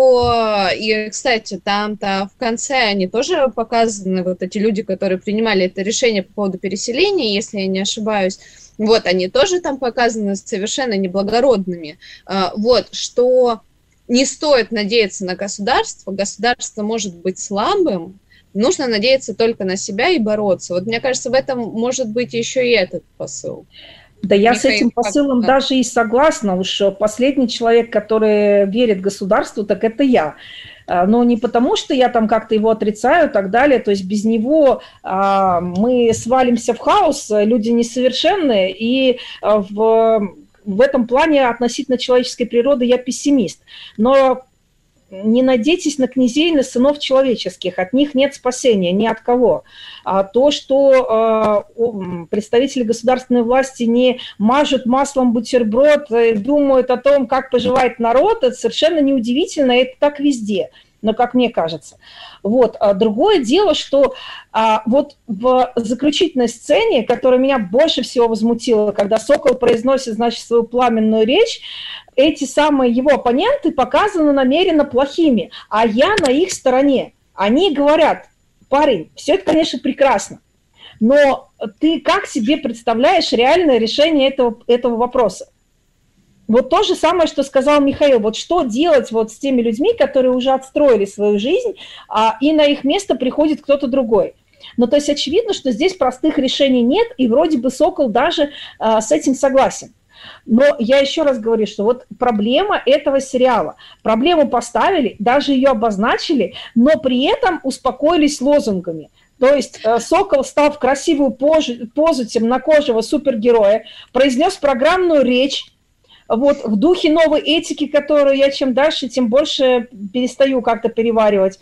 что, и, кстати, там-то в конце они тоже показаны, вот эти люди, которые принимали это решение по поводу переселения, если я не ошибаюсь, вот, они тоже там показаны совершенно неблагородными, вот, что не стоит надеяться на государство, государство может быть слабым, нужно надеяться только на себя и бороться. Вот мне кажется, в этом может быть еще и этот посыл. Да я Михаил, с этим посылом как... даже и согласна. Уж последний человек, который верит государству, так это я. Но не потому, что я там как-то его отрицаю и так далее. То есть без него а, мы свалимся в хаос, люди несовершенные, и а, в, в этом плане относительно человеческой природы я пессимист. Но не надейтесь на князей, на сынов человеческих, от них нет спасения ни от кого. А то, что э, представители государственной власти не мажут маслом бутерброд, думают о том, как поживает народ, это совершенно неудивительно, это так везде, но как мне кажется. Вот. А другое дело, что а, вот в заключительной сцене, которая меня больше всего возмутила, когда Сокол произносит, значит, свою пламенную речь, эти самые его оппоненты показаны намеренно плохими, а я на их стороне. Они говорят: парень, все это, конечно, прекрасно, но ты как себе представляешь реальное решение этого, этого вопроса? Вот то же самое, что сказал Михаил. Вот что делать вот с теми людьми, которые уже отстроили свою жизнь, а, и на их место приходит кто-то другой? Ну, то есть очевидно, что здесь простых решений нет, и вроде бы Сокол даже а, с этим согласен. Но я еще раз говорю, что вот проблема этого сериала. Проблему поставили, даже ее обозначили, но при этом успокоились лозунгами. То есть Сокол стал в красивую позу, позу темнокожего супергероя, произнес программную речь, вот, в духе новой этики, которую я чем дальше, тем больше перестаю как-то переваривать,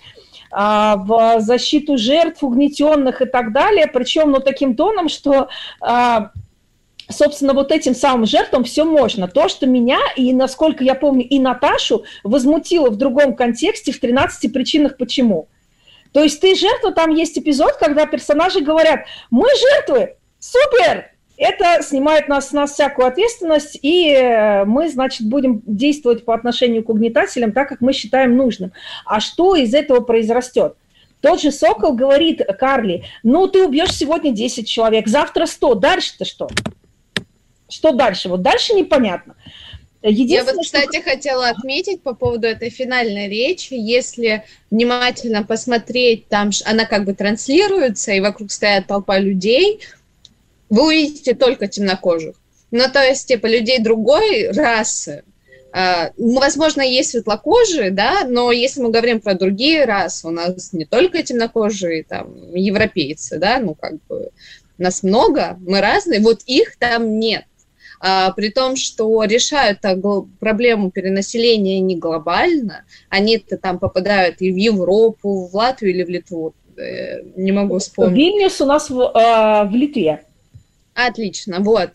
а, в защиту жертв, угнетенных и так далее, причем ну, таким тоном, что... А, собственно, вот этим самым жертвам все можно. То, что меня, и, насколько я помню, и Наташу возмутило в другом контексте в тринадцати причинах почему. То есть ты жертва, там есть эпизод, когда персонажи говорят: мы жертвы, супер! Это снимает нас, с нас всякую ответственность, и мы, значит, будем действовать по отношению к угнетателям так, как мы считаем нужным. А что из этого произрастет? Тот же Сокол говорит Карли: ну, ты убьешь сегодня десять человек, завтра сто, дальше-то что? Что дальше? Вот дальше непонятно. Я вот, кстати, что... хотела отметить по поводу этой финальной речи. Если внимательно посмотреть, там она как бы транслируется, и вокруг стоят толпа людей, вы увидите только темнокожих. Ну, то есть, типа, людей другой расы. Возможно, есть светлокожие, да, но если мы говорим про другие расы, у нас не только темнокожие, там, европейцы, да, ну, как бы, нас много, мы разные, вот их там нет. А, при том, что решают проблему перенаселения не глобально, они-то там попадают и в Европу, в Латвию или в Литву, не могу вспомнить. Вильнюс у нас в, э, в Литве. Отлично, вот.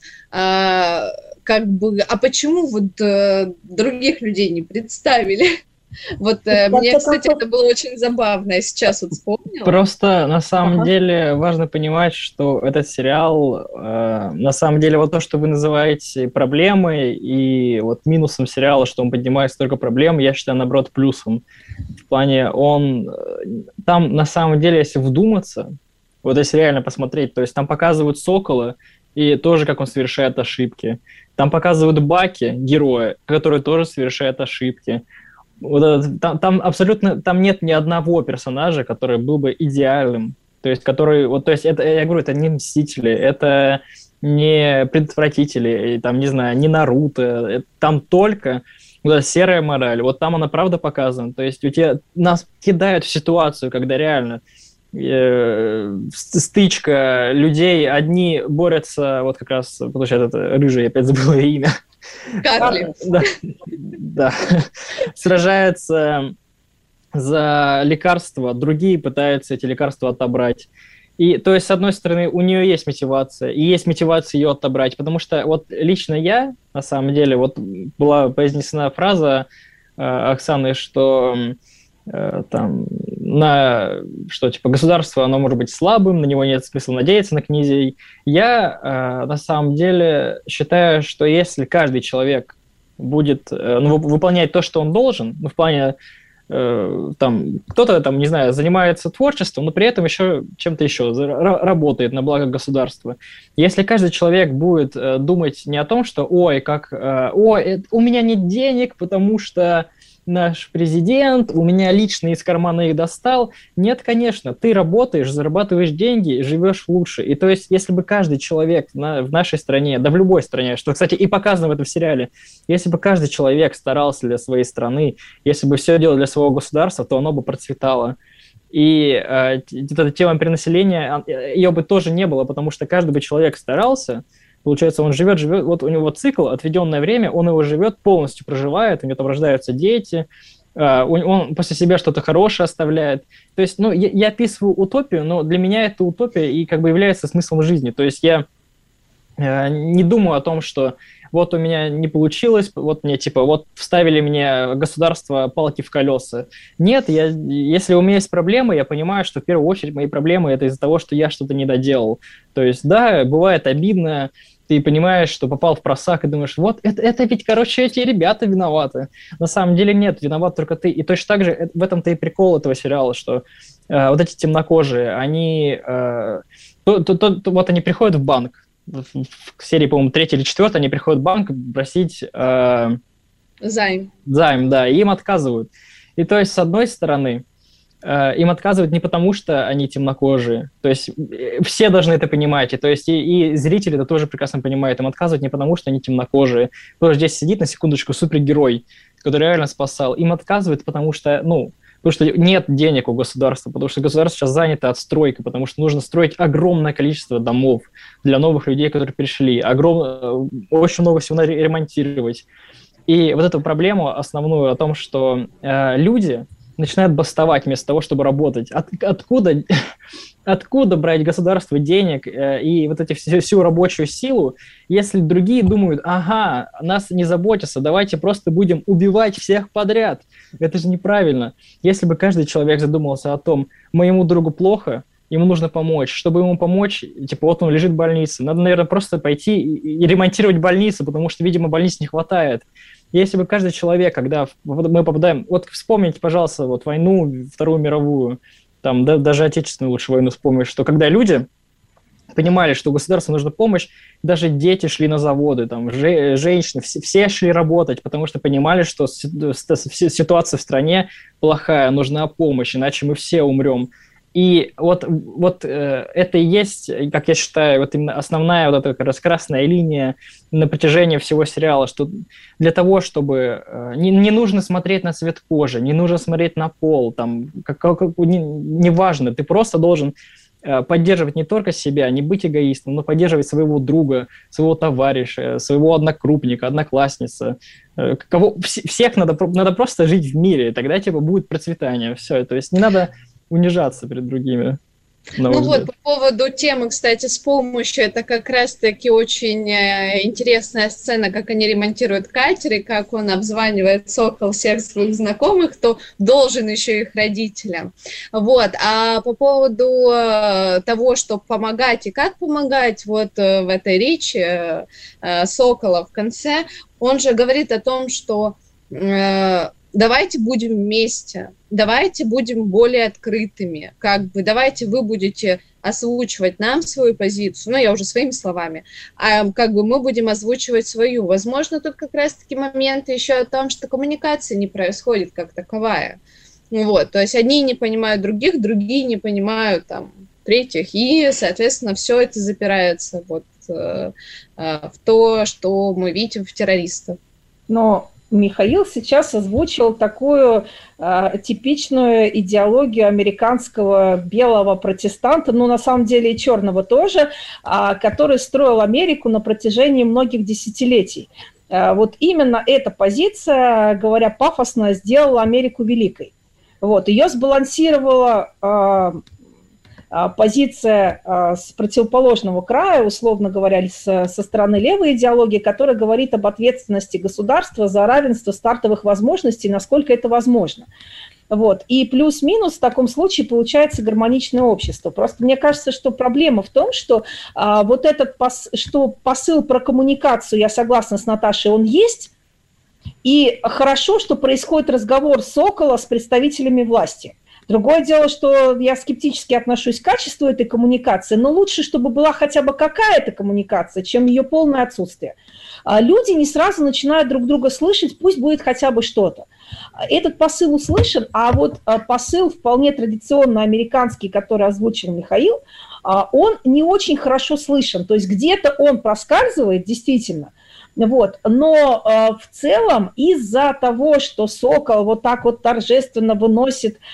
А, как бы, а почему вот э, других людей не представили? Вот э, мне, кстати, это было очень забавно, я сейчас вот вспомнила. Просто на самом ага. деле важно понимать, что этот сериал, э, на самом деле вот то, что вы называете проблемой и вот минусом сериала, что он поднимает столько проблем, я считаю, наоборот, плюсом. В плане он, там на самом деле, если вдуматься, вот если реально посмотреть, то есть там показывают Сокола, и тоже, как он совершает ошибки. Там показывают Баки, героя, который тоже совершает ошибки. Вот, там, там абсолютно там нет ни одного персонажа, который был бы идеальным. То есть, который, вот, то есть, это, я говорю, это не Мстители, это не Предотвратители, там, не знаю, не Наруто. Это, там только вот, серая мораль. Вот там она правда показана. То есть, у тебя нас кидают в ситуацию, когда реально э, стычка людей, одни борются, вот как раз, получается, это рыжий, я опять забыл имя. Карли. Да, да. Сражаются за лекарства, другие пытаются эти лекарства отобрать. И, то есть, с одной стороны, у нее есть мотивация, и есть мотивация ее отобрать, потому что вот лично я, на самом деле, вот была произнесена фраза э, Оксаны, что э, там, на, что, типа, государство, оно может быть слабым, на него нет смысла надеяться, на князей. Я, э, на самом деле, считаю, что если каждый человек будет э, ну, выполнять то, что он должен, ну, в плане там, кто-то, там, не знаю, занимается творчеством, но при этом еще чем-то еще работает на благо государства. Если каждый человек будет думать не о том, что «Ой, как, ой, у меня нет денег, потому что наш президент у меня лично из кармана их достал». Нет, конечно, ты работаешь, зарабатываешь деньги, живешь лучше. И то есть, если бы каждый человек на, в нашей стране, да в любой стране, что, кстати, и показано в этом сериале, если бы каждый человек старался для своей страны, если бы все делал для своего государства, то оно бы процветало. И э, эта тема перенаселения, ее бы тоже не было, потому что каждый бы человек старался. Получается, он живет, живет, вот у него цикл, отведенное время, он его живет, полностью проживает, у него там рождаются дети, он после себя что-то хорошее оставляет. То есть, ну, я, я описываю утопию, но для меня это утопия и как бы является смыслом жизни. То есть я не думаю о том, что вот у меня не получилось, вот мне типа, вот вставили мне государство палки в колеса. Нет, я, если у меня есть проблемы, я понимаю, что в первую очередь мои проблемы это из-за того, что я что-то не доделал. То есть, да, бывает обидно, ты понимаешь, что попал в просак и думаешь, вот, это, это ведь, короче, эти ребята виноваты. На самом деле нет, виноват только ты. И точно так же в этом-то и прикол этого сериала, что э, вот эти темнокожие, они, э, то, то, то, то, вот они приходят в банк, в серии, по-моему, третьей или четвертой, они приходят в банк просить э, займ. Займ, да, и им отказывают. И то есть, с одной стороны, э, им отказывают не потому, что они темнокожие, то есть все должны это понимать, и, то есть и, и зрители это тоже прекрасно понимают, им отказывают не потому, что они темнокожие, потому что здесь сидит, на секундочку, супергерой, который реально спасал, им отказывают, потому что, ну, потому что нет денег у государства, потому что государство сейчас занято отстройкой, потому что нужно строить огромное количество домов для новых людей, которые пришли, огром... очень много всего надо ремонтировать. И вот эту проблему основную о том, что э, люди начинают бастовать вместо того, чтобы работать. От, откуда, откуда брать государство денег э, и вот эти всю, всю рабочую силу, если другие думают, ага, нас не заботятся, давайте просто будем убивать всех подряд. Это же неправильно. Если бы каждый человек задумался о том, моему другу плохо, ему нужно помочь. Чтобы ему помочь, типа, вот он лежит в больнице, надо, наверное, просто пойти и, и ремонтировать больницу, потому что, видимо, больниц не хватает. Если бы каждый человек, когда мы попадаем... Вот вспомните, пожалуйста, вот войну, Вторую мировую, там, да, даже Отечественную лучше войну вспомнить, что когда люди понимали, что государству нужна помощь, даже дети шли на заводы, там, же, женщины, все, все шли работать, потому что понимали, что ситуация в стране плохая, нужна помощь, иначе мы все умрем. И вот, вот э, это и есть, как я считаю, вот именно основная вот эта как раз красная линия на протяжении всего сериала, что для того, чтобы... Э, не, не нужно смотреть на цвет кожи, не нужно смотреть на пол, там, как, как, не, не важно, ты просто должен э, поддерживать не только себя, не быть эгоистом, но поддерживать своего друга, своего товарища, своего однокрупника, одноклассницы. Э, кого, вс- всех надо, надо просто жить в мире, тогда типа будет процветание, все. То есть не надо унижаться перед другими. Ну вот, по поводу темы, кстати, с помощью, это как раз-таки очень интересная сцена, как они ремонтируют катер, и как он обзванивает Сокол всех своих знакомых, кто должен еще их родителям. Вот, а по поводу того, что помогать и как помогать, вот в этой речи Сокола в конце, он же говорит о том, что давайте будем вместе, давайте будем более открытыми, как бы давайте вы будете озвучивать нам свою позицию, ну, я уже своими словами, а как бы мы будем озвучивать свою. Возможно, тут как раз-таки моменты еще о том, что коммуникация не происходит как таковая. Вот, то есть одни не понимают других, другие не понимают там третьих, и, соответственно, все это запирается вот э, э, в то, что мы видим в террористах. Но Михаил сейчас озвучил такую э, типичную идеологию американского белого протестанта, ну, на самом деле и черного тоже, э, который строил Америку на протяжении многих десятилетий. Э, вот именно эта позиция, говоря пафосно, сделала Америку великой. Вот, ее сбалансировала э, позиция с противоположного края, условно говоря, со стороны левой идеологии, которая говорит об ответственности государства за равенство стартовых возможностей, насколько это возможно. Вот. И плюс-минус в таком случае получается гармоничное общество. Просто мне кажется, что проблема в том, что а, вот этот пос, что посыл про коммуникацию, я согласна с Наташей, он есть, и хорошо, что происходит разговор Сокола с представителями власти. Другое дело, что я скептически отношусь к качеству этой коммуникации, но лучше, чтобы была хотя бы какая-то коммуникация, чем ее полное отсутствие. Люди не сразу начинают друг друга слышать, пусть будет хотя бы что-то. Этот посыл услышан, а вот посыл вполне традиционно американский, который озвучил Михаил, он не очень хорошо слышен. То есть где-то он проскальзывает, действительно, вот. Но э, в целом из-за того, что Сокол вот так вот торжественно выносит э,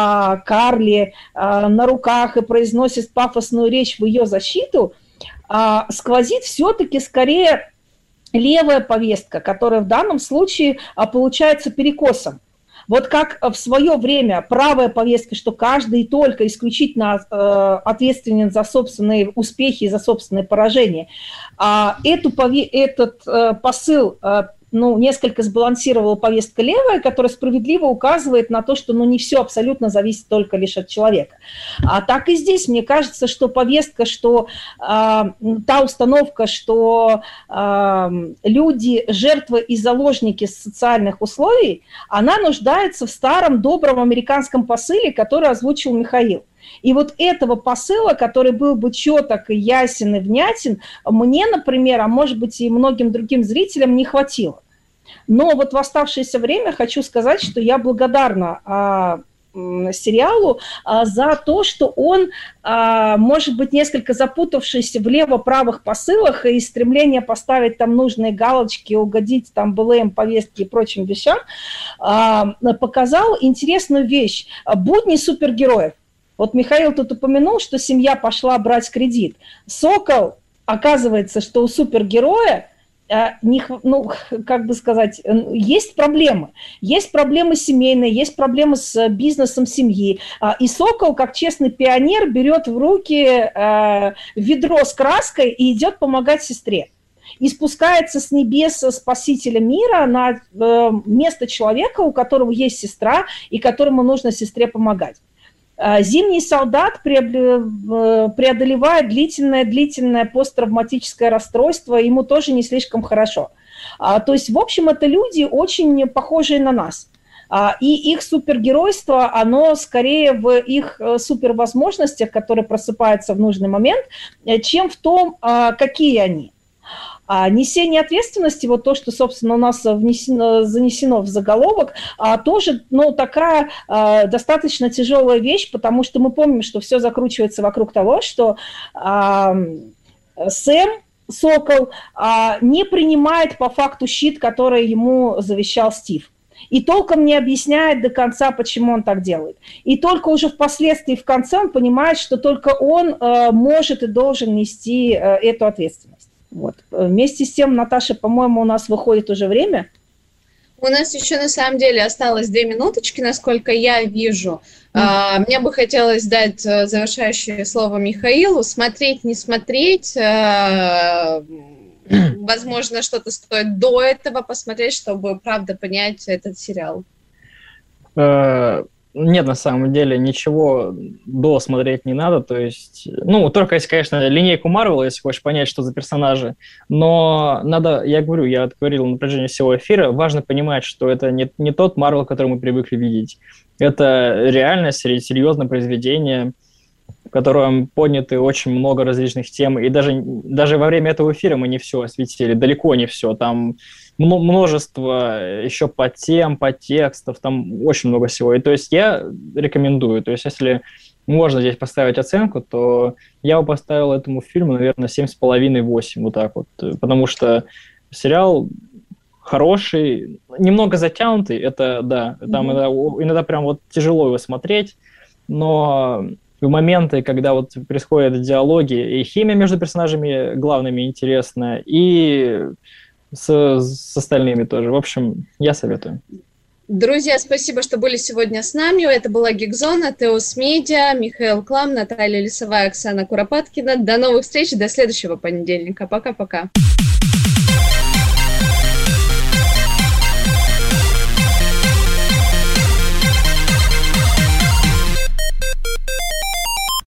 Карли э, на руках и произносит пафосную речь в ее защиту, э, сквозит все-таки скорее левая повестка, которая в данном случае э, получается перекосом. Вот как в свое время правая повестка, что каждый только исключительно э, ответственен за собственные успехи и за собственные поражения, а эту, этот э, посыл э, ну, несколько сбалансировала повестка левая, которая справедливо указывает на то, что ну, не все абсолютно зависит только лишь от человека. А так и здесь, мне кажется, что повестка, что э, та установка, что э, люди жертвы и заложники социальных условий, она нуждается в старом добром американском посыле, который озвучил Михаил. И вот этого посыла, который был бы четок и ясен и внятен, мне, например, а может быть и многим другим зрителям не хватило. Но вот в оставшееся время хочу сказать, что я благодарна а, сериалу а, за то, что он, а, может быть, несколько запутавшийся в лево-правых посылах и стремление поставить там нужные галочки, угодить там БЛМ, повестки и прочим вещам, а, показал интересную вещь – будни супергероев. Вот Михаил тут упомянул, что семья пошла брать кредит. Сокол, оказывается, что у супергероя, ну, как бы сказать, есть проблемы. Есть проблемы семейные, есть проблемы с бизнесом семьи. И Сокол, как честный пионер, берет в руки ведро с краской и идет помогать сестре. И спускается с небес спасителя мира на место человека, у которого есть сестра, и которому нужно сестре помогать. Зимний солдат преодолевает длительное-длительное посттравматическое расстройство, ему тоже не слишком хорошо. То есть, в общем, это люди очень похожие на нас. И их супергеройство, оно скорее в их супервозможностях, которые просыпаются в нужный момент, чем в том, какие они. А несение ответственности, вот то, что, собственно, у нас внесено, занесено в заголовок, а, тоже, ну, такая а, достаточно тяжелая вещь, потому что мы помним, что все закручивается вокруг того, что а, Сэм, Сокол, а, не принимает по факту щит, который ему завещал Стив. И толком не объясняет до конца, почему он так делает. И только уже впоследствии, в конце, он понимает, что только он а, может и должен нести а, эту ответственность. Вот. Вместе с тем, Наташа, по-моему, у нас выходит уже время. У нас еще на самом деле осталось две минуточки, насколько я вижу. Mm-hmm. Мне бы хотелось дать завершающее слово Михаилу. Смотреть, не смотреть. Возможно, что-то стоит до этого посмотреть, чтобы правда понять этот сериал. Нет, на самом деле, ничего досмотреть не надо, то есть, ну, только если, конечно, линейку Марвел, если хочешь понять, что за персонажи, но надо, я говорю, я говорил на протяжении всего эфира, важно понимать, что это не, не тот Марвел, который мы привыкли видеть, это реально серьезное произведение, в котором подняты очень много различных тем, и даже, даже во время этого эфира мы не все осветили, далеко не все, там множество еще подтем, подтекстов, там очень много всего. И то есть я рекомендую, то есть если можно здесь поставить оценку, то я бы поставил этому фильму, наверное, семь с половиной - восемь, вот так вот, потому что сериал хороший, немного затянутый, это да, там mm-hmm. иногда, иногда прям вот тяжело его смотреть, но в моменты, когда вот происходят диалоги, и химия между персонажами главными интересна, и с, с остальными тоже. В общем, я советую. Друзья, спасибо, что были сегодня с нами. Это была Гигзона, Теос Медиа, Михаил Клам, Наталья Лисовая, Оксана Куропаткина. До новых встреч, до следующего понедельника. Пока-пока.